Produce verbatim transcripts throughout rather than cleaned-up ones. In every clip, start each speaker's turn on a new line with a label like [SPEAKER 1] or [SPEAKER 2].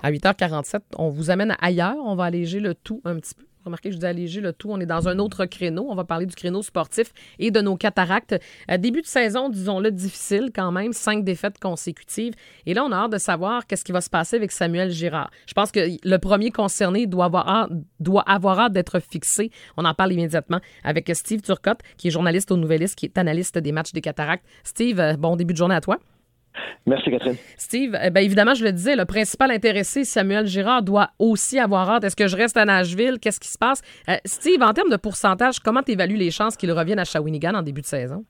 [SPEAKER 1] À huit heures quarante-sept, on vous amène ailleurs. On va alléger le tout un petit peu. Remarquez, je dis alléger le tout. On est dans un autre créneau. On va parler du créneau sportif et de nos cataractes. Euh, début de saison, disons-le, difficile quand même. Cinq défaites consécutives. Et là, on a hâte de savoir qu'est-ce qui va se passer avec Samuel Girard. Je pense que le premier concerné doit avoir hâte, doit avoir hâte d'être fixé. On en parle immédiatement avec Steve Turcotte, qui est journaliste au Nouvelliste, qui est analyste des matchs des cataractes. Steve, euh, bon début de journée à toi.
[SPEAKER 2] Merci, Catherine.
[SPEAKER 1] Steve, eh bien, évidemment, je le disais, le principal intéressé, Samuel Girard, doit aussi avoir hâte. Est-ce que je reste à Nashville? Qu'est-ce qui se passe? Euh, Steve, en termes de pourcentage, comment tu évalues les chances qu'il revienne à Shawinigan en début de saison?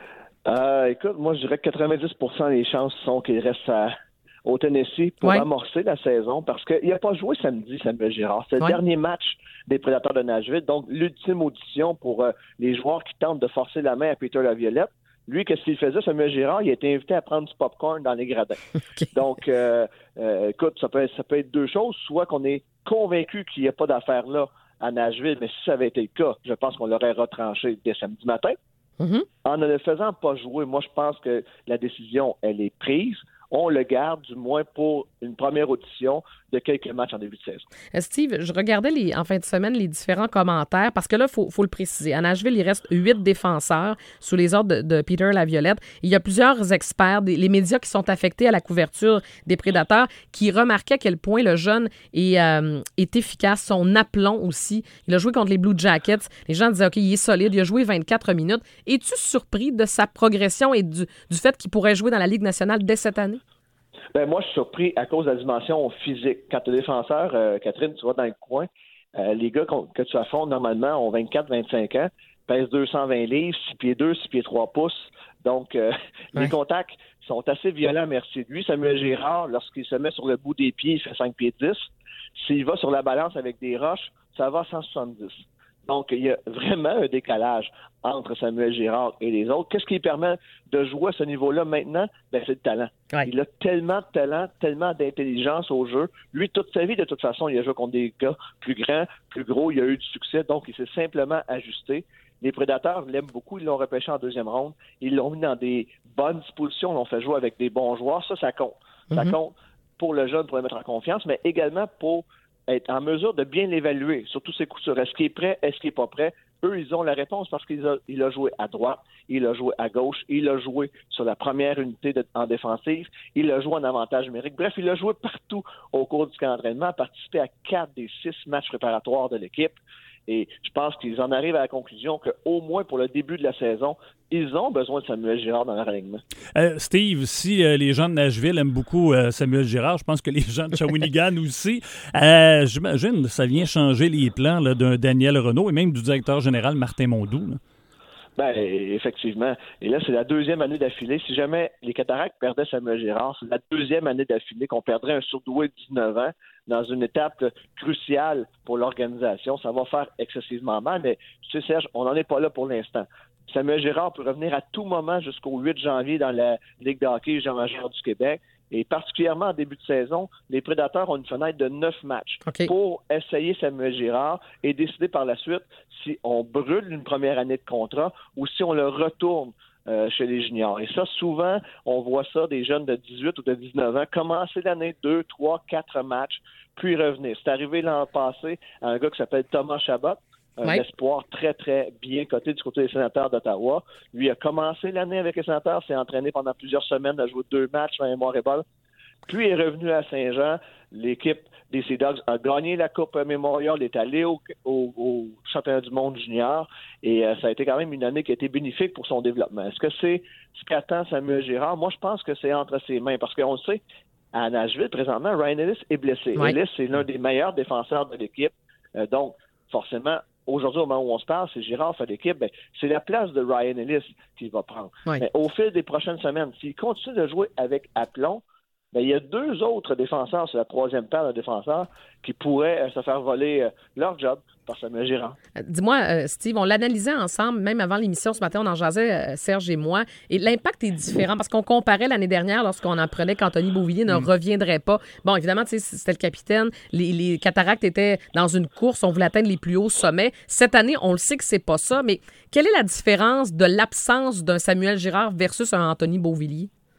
[SPEAKER 2] Euh, écoute, moi, je dirais que quatre-vingt-dix pour cent des chances sont qu'il reste à, au Tennessee pour ouais. amorcer la saison parce qu'il n'a pas joué samedi, Samuel Girard. C'est ouais. le dernier match des Prédateurs de Nashville, donc l'ultime audition pour euh, les joueurs qui tentent de forcer la main à Peter Laviolette. Lui, qu'est-ce qu'il faisait, Samuel Girard? Il a été invité à prendre du popcorn dans les gradins. Okay. Donc, euh, euh, écoute, ça peut, être, ça peut être deux choses. Soit qu'on est convaincu qu'il n'y a pas d'affaire là à Nashville, mais si ça avait été le cas, je pense qu'on l'aurait retranché dès samedi matin. Mm-hmm. En ne le faisant pas jouer, moi, je pense que la décision, elle est prise. On le garde, du moins pour une première audition de quelques matchs en début de saison.
[SPEAKER 1] Steve, je regardais les, en fin de semaine les différents commentaires, parce que là, il faut, faut le préciser. À Nashville, il reste huit défenseurs sous les ordres de, de Peter Laviolette. Il y a plusieurs experts, des, les médias qui sont affectés à la couverture des Prédateurs, qui remarquaient à quel point le jeune est, euh, est efficace, son aplomb aussi. Il a joué contre les Blue Jackets. Les gens disaient, OK, il est solide, il a joué vingt-quatre minutes. Es-tu surpris de sa progression et du, du fait qu'il pourrait jouer dans la Ligue nationale dès cette année?
[SPEAKER 2] Ben moi, je suis surpris à cause de la dimension physique. Quand tu es défenseur, euh, Catherine, tu vas dans le coin, euh, les gars que tu affrontes normalement ont vingt-quatre vingt-cinq ans, pèsent deux cent vingt livres, six pieds deux, six pieds trois pouces. Donc, euh, ouais. les contacts sont assez violents, merci. Lui, Samuel Girard, lorsqu'il se met sur le bout des pieds, il fait cinq pieds dix. S'il va sur la balance avec des roches, ça va à cent soixante-dix. Donc, il y a vraiment un décalage entre Samuel Girard et les autres. Qu'est-ce qui lui permet de jouer à ce niveau-là maintenant? Ben, c'est le talent. Ouais. Il a tellement de talent, tellement d'intelligence au jeu. Lui, toute sa vie, de toute façon, il a joué contre des gars plus grands, plus gros. Il a eu du succès, donc il s'est simplement ajusté. Les Prédateurs l'aiment beaucoup. Ils l'ont repêché en deuxième ronde. Ils l'ont mis dans des bonnes dispositions. Ils l'ont fait jouer avec des bons joueurs. Ça, ça compte. Mm-hmm. Ça compte pour le jeune, pour le mettre en confiance, mais également pour être en mesure de bien l'évaluer, surtout ses coups sur est-ce qu'il est prêt, est-ce qu'il n'est pas prêt. Eux, ils ont la réponse parce qu'il a, il a joué à droite, il a joué à gauche, il a joué sur la première unité de, en défensive, il a joué en avantage numérique. Bref, il a joué partout au cours du camp d'entraînement, a participé à quatre des six matchs préparatoires de l'équipe. Et je pense qu'ils en arrivent à la conclusion qu'au moins pour le début de la saison, ils ont besoin de Samuel Girard dans leur alignement.
[SPEAKER 3] Euh, Steve, si euh, les gens de Nashville aiment beaucoup euh, Samuel Girard, je pense que les gens de Shawinigan aussi. Euh, j'imagine que ça vient changer les plans là, d'un Daniel Renaud et même du directeur général Martin Mondou. Là.
[SPEAKER 2] Ben, effectivement. Et là, c'est la deuxième année d'affilée. Si jamais les Cataractes perdaient Samuel Girard, c'est la deuxième année d'affilée qu'on perdrait un surdoué de dix-neuf ans dans une étape cruciale pour l'organisation. Ça va faire excessivement mal, mais tu sais, Serge, on n'en est pas là pour l'instant. Samuel Girard peut revenir à tout moment jusqu'au huit janvier dans la Ligue de hockey junior majeur du Québec. Et particulièrement en début de saison, les Prédateurs ont une fenêtre de neuf matchs okay. pour essayer Samuel Girard et décider par la suite si on brûle une première année de contrat ou si on le retourne euh, chez les juniors. Et ça, souvent, on voit ça des jeunes de dix-huit ou de dix-neuf ans commencer l'année deux, trois, quatre matchs, puis revenir. C'est arrivé l'an passé à un gars qui s'appelle Thomas Chabot, un oui. espoir très, très bien coté du côté des Sénateurs d'Ottawa. Lui a commencé l'année avec les Sénateurs, s'est entraîné pendant plusieurs semaines, a joué deux matchs en mémoire et balle. Puis est revenu à Saint-Jean. L'équipe des Sea Dogs a gagné la Coupe Memorial, est allée au, au, au championnat du monde junior et euh, ça a été quand même une année qui a été bénéfique pour son développement. Est-ce que c'est ce qu'attend Samuel Girard? Moi, je pense que c'est entre ses mains parce qu'on le sait, à Nashville, présentement, Ryan Ellis est blessé. Oui. Ellis, c'est l'un des meilleurs défenseurs de l'équipe. Euh, donc, forcément, aujourd'hui, au moment où on se parle, c'est Girard fait l'équipe, ben, c'est la place de Ryan Ellis qu'il va prendre. Oui. Mais au fil des prochaines semaines, s'il continue de jouer avec aplomb, ben, il y a deux autres défenseurs sur la troisième paire de défenseurs qui pourraient euh, se faire voler euh, leur job par Samuel Girard.
[SPEAKER 1] Euh, dis-moi, euh, Steve, on l'analysait ensemble, même avant l'émission ce matin, on en jasait, euh, Serge et moi, et l'impact est différent parce qu'on comparait l'année dernière lorsqu'on apprenait qu'Anthony Beauvillier ne mm. reviendrait pas. Bon, évidemment, tu sais, c'était le capitaine, les, les Cataractes étaient dans une course, on voulait atteindre les plus hauts sommets. Cette année, on le sait que c'est pas ça, mais quelle est la différence de l'absence d'un Samuel Girard versus un Anthony Beauvillier?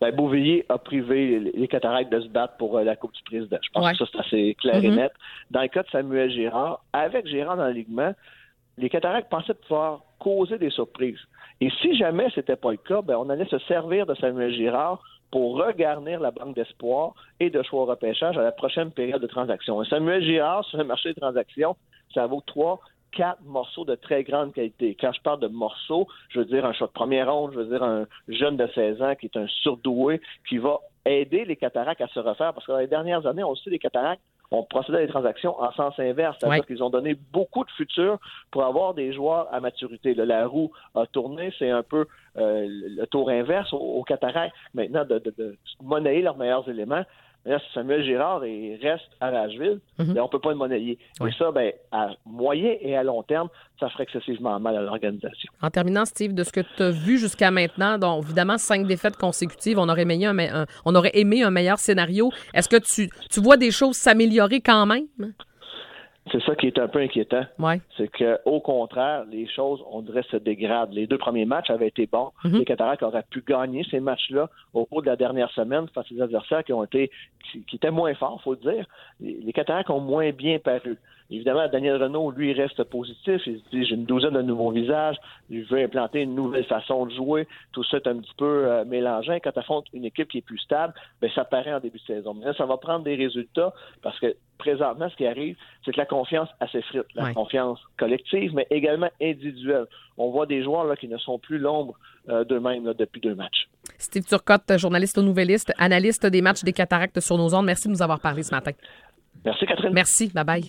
[SPEAKER 2] ben, Beauvillier a privé les, les Cataractes de se battre pour euh, la Coupe du Président. Je pense
[SPEAKER 1] ouais.
[SPEAKER 2] que ça, c'est assez clair
[SPEAKER 1] mm-hmm.
[SPEAKER 2] et net. Dans le cas de Samuel Girard, avec Girard dans l'alignement, les Cataractes pensaient pouvoir causer des surprises. Et si jamais c'était pas le cas, ben, on allait se servir de Samuel Girard pour regarnir la banque d'espoir et de choix au repêchage à la prochaine période de transaction. Et Samuel Girard, sur le marché des transactions, ça vaut trois, quatre morceaux de très grande qualité. Quand je parle de morceaux, je veux dire un choix de première ronde, je veux dire un jeune de seize ans qui est un surdoué, qui va aider les Cataractes à se refaire. Parce que dans les dernières années, on sait les Cataractes ont procédé à des transactions en sens inverse. C'est-à-dire
[SPEAKER 1] ouais.
[SPEAKER 2] qu'ils ont donné beaucoup de futur pour avoir des joueurs à maturité. Là, la roue a tourné, c'est un peu euh, le tour inverse aux, aux Cataractes. Maintenant, de, de, de monnayer leurs meilleurs éléments. Là, si Samuel Girard il reste à Nashville, mm-hmm. ben, on ne peut pas le monnayer. Oui. Et ça, ben, à moyen et à long terme, ça ferait excessivement mal à l'organisation.
[SPEAKER 1] En terminant, Steve, de ce que tu as vu jusqu'à maintenant, donc évidemment, cinq défaites consécutives, on aurait aimé un, un, on aurait aimé un meilleur scénario. Est-ce que tu, tu vois des choses s'améliorer quand même?
[SPEAKER 2] C'est ça qui est un peu inquiétant.
[SPEAKER 1] Ouais.
[SPEAKER 2] C'est qu'au contraire, les choses, on dirait, se dégradent. Les deux premiers matchs avaient été bons. Mm-hmm. Les Cataractes auraient pu gagner ces matchs-là au cours de la dernière semaine face à des adversaires qui ont été qui, qui étaient moins forts, il faut le dire. Les, les Cataractes ont moins bien paru. Évidemment, Daniel Renaud, lui, il reste positif. Il se dit, j'ai une douzaine de nouveaux visages. Je veux implanter une nouvelle façon de jouer. Tout ça est un petit peu euh, mélangeant. Quand tu affrontes une équipe qui est plus stable, ben ça paraît en début de saison. Mais là, ça va prendre des résultats parce que présentement, ce qui arrive, c'est que la confiance a s'effrite. La ouais. confiance collective, mais également individuelle. On voit des joueurs là, qui ne sont plus l'ombre euh, d'eux-mêmes là, depuis deux matchs.
[SPEAKER 1] Steve Turcotte, journaliste au Nouvelliste, analyste des matchs des Cataractes sur nos ondes. Merci de nous avoir parlé ce matin.
[SPEAKER 2] Merci, Catherine.
[SPEAKER 1] Merci. Bye-bye.